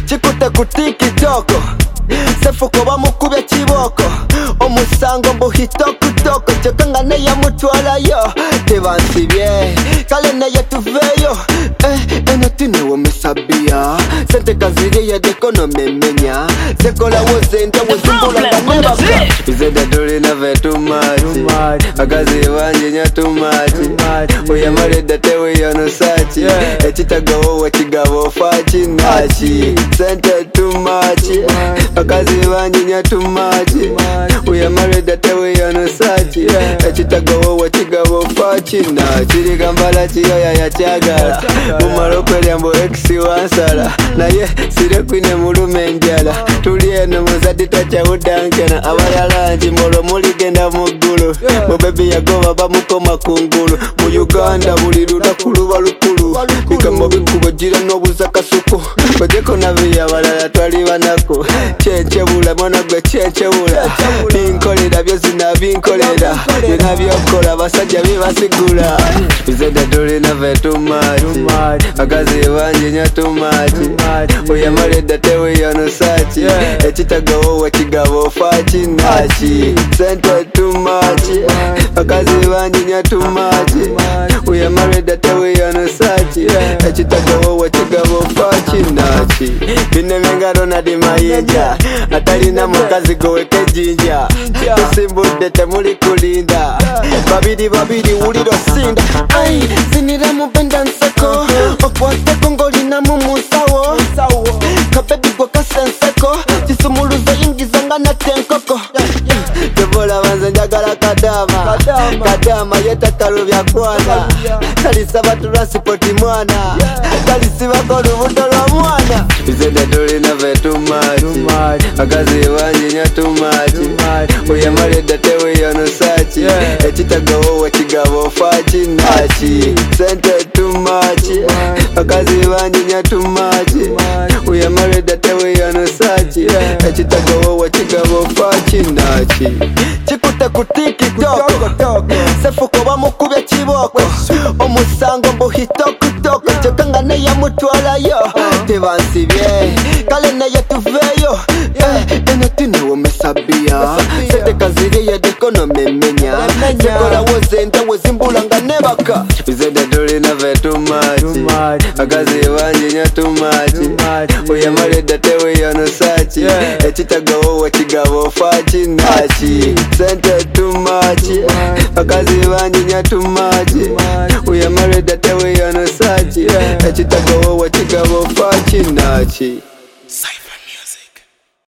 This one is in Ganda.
chikute kutiki toko sefuko bamukubya kiboko omusango mbuhitokutoko kyokanga neya mutwalayo tebansibye kale neye tuveyo eno tinewo mesabia sente kaziri yedekonomi emenya sekola wozente wozimbulanga nebaka izede tulina ve tumati akazi banje nya tumati uyamaleda tewiyonosachi ekitagawo wekigabo fakinaki sente tumati akazi banje nya tumati uyamaleda tewiyonosachi ekitagawo wekigabo fakinaki kirigambala kiyoya yakyagala mumalo kwelyambo exi wansala naye sire kwine mulume njala tuli eno muzadi takyawudankena abalala nti molo muligenda muggulu mubebi yagoba bamukoma kungulu mu Uganda buli lunaku luba lukulu bigambo bikubo gira n'obuza kasuku bajeko nabi abalala twali banako kyenkyebula mwana gwe kyenkyebula binkolera byozina binkolera byona byokola abasajja bibasigula bizedde tulina ve tumati akazi banje nya tumati uyamaleda tewiyonosachi ekitagawo wekigabo fakinaki sente tumati akazi banje nya tumati uyamaleda tewiyonosachi ekitagawo wekigabo fakinaki binemengaro nadi mayinja atalina mukazi goweke jinja tusimbudde temuli kulinda babiri wuliro sinda zinira mubenda nseko okwateko ngolina mumusawo kabebi gwe kasenseko kisumuluzo yingiza nga natenkoko tebola banze njagala kadama yetakalubya kwana kalisaba tulasipoti mwana kalisibako olubuto lwa mwana izede tulina ve tumati akazi banje nya tumati uyamaleda tewiyonosachi ekitagawo wekigabo fakinaki sente tumati akazi banje nya tumati uyamaleda tewiyonosachi ekitagawo wekigabo fakinaki chikute kutiki toko sefuko bamukubya kiboko omusango mbuhitokutoko kyokanga neya mutwalayo tebansibye kale neye tuveyo eno tinewo mesabia sente kaziri yedekonomi emenya sekola wozente wozimbulanga nebaka bizede tulina ve tumati akazi banje nya tumati uyamaleda tewiyonosachi ekitagawo wekigabo fakinaki sente tumati akazi banje nya tumati uyamaleda tewiyonosachi ekitagawo wekigabo fakinaki